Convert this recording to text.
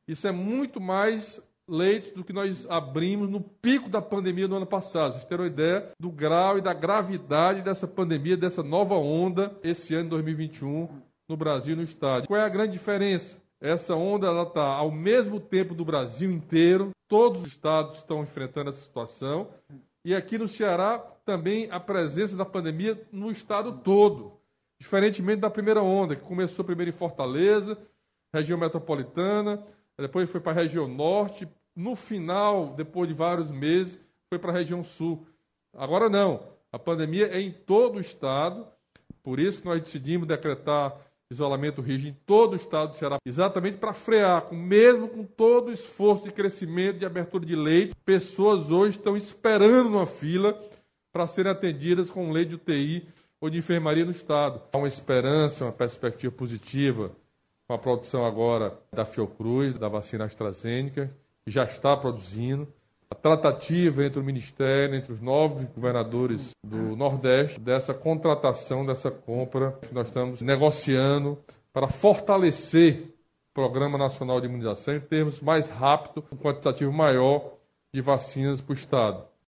Isso é muito mais leitos do que nós abrimos no pico da pandemia do ano passado. Vocês terem uma ideia do grau e da gravidade dessa pandemia, dessa nova onda, esse ano de 2021, no Brasil e no Estado. Qual é a grande diferença? Essa onda está ao mesmo tempo do Brasil inteiro, todos os estados estão enfrentando essa situação, e aqui no Ceará também a presença da pandemia no estado todo, diferentemente da primeira onda, que começou primeiro em Fortaleza, região metropolitana, depois foi para a região norte, no final, depois de vários meses, foi para a região sul. Agora não, a pandemia é em todo o estado, por isso que nós decidimos decretar isolamento rígido em todo o estado do Ceará, exatamente para frear, mesmo com todo o esforço de crescimento, de abertura de leito, pessoas hoje estão esperando numa fila para serem atendidas com leito de UTI ou de enfermaria no estado. Há uma esperança, uma perspectiva positiva com a produção agora da Fiocruz, da vacina AstraZeneca, que já está produzindo. A tratativa entre o Ministério, entre os 9 governadores do Nordeste, dessa contratação, dessa compra que nós estamos negociando para fortalecer o Programa Nacional de Imunização em termos mais rápido, um quantitativo maior de vacinas para o Estado.